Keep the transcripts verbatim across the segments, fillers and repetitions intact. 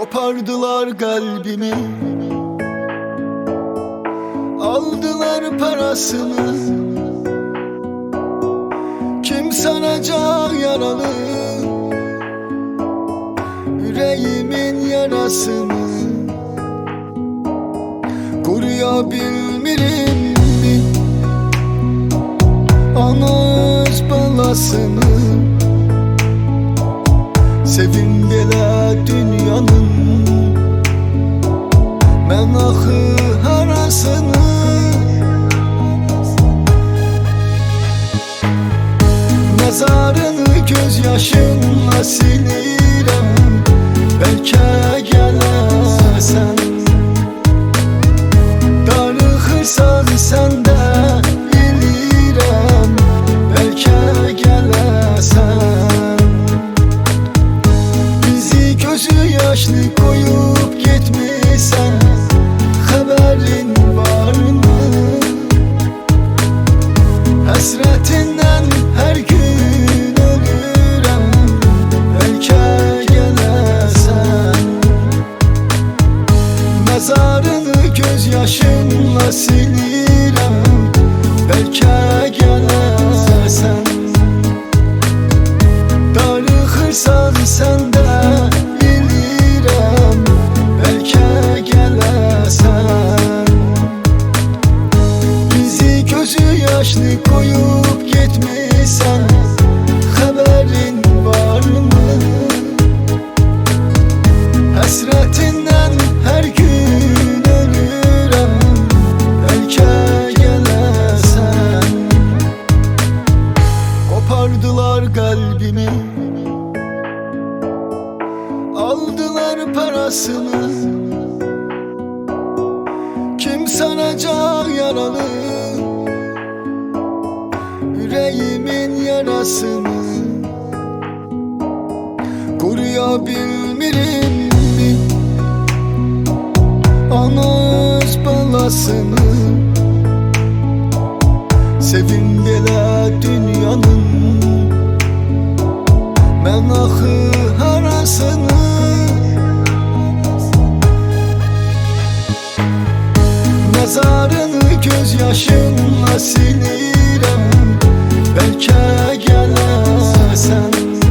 Kopardılar kalbimi, aldılar parasını. Kim sanacak yaralı yüreğimin yarasını? Koruyabilmirim mi ana öz balasını? Sevimdeler dünyanın men ahı harasını. Mezarını gözyaşınla silirem, belki gelersen. Darıxırsan sen de bilirem, belki gelersen. Bizi gözü yaşlı koyup gitmişsen, haberin var mı? Hasretinden her gün ölürem, belki gelersen. Mezarını gözyaşınla silirem, belki gelersen. Darıxırsan sen de bilirem, belki gelersen. Bizi gözü yaşlı koyup gitmişsen, haberin var mı? Hasretinden her gün ölürem, belki gelersen. Kopardılar kalbimi, aldılar parasını. Kim sanacak yaralı yüreğimin yarasını? Koruyabilmirim mi ana öz balasını? Sevimdeler dünyanın men ahı harasını. Mezarını gözyaşınla silirem, belki gelersen.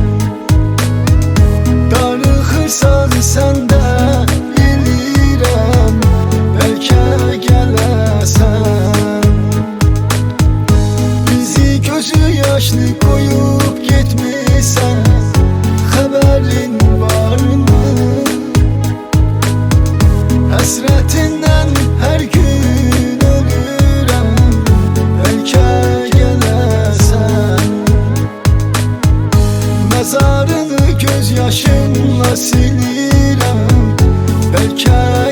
Darıxırsan sen de bilirem, belki gelersen. Bizi gözü yaşlı koyup gitmişsen, haberin var mı? Hasretinden her gün ölürem, belki gelersen. Mezarını gözyaşınla silirem, belki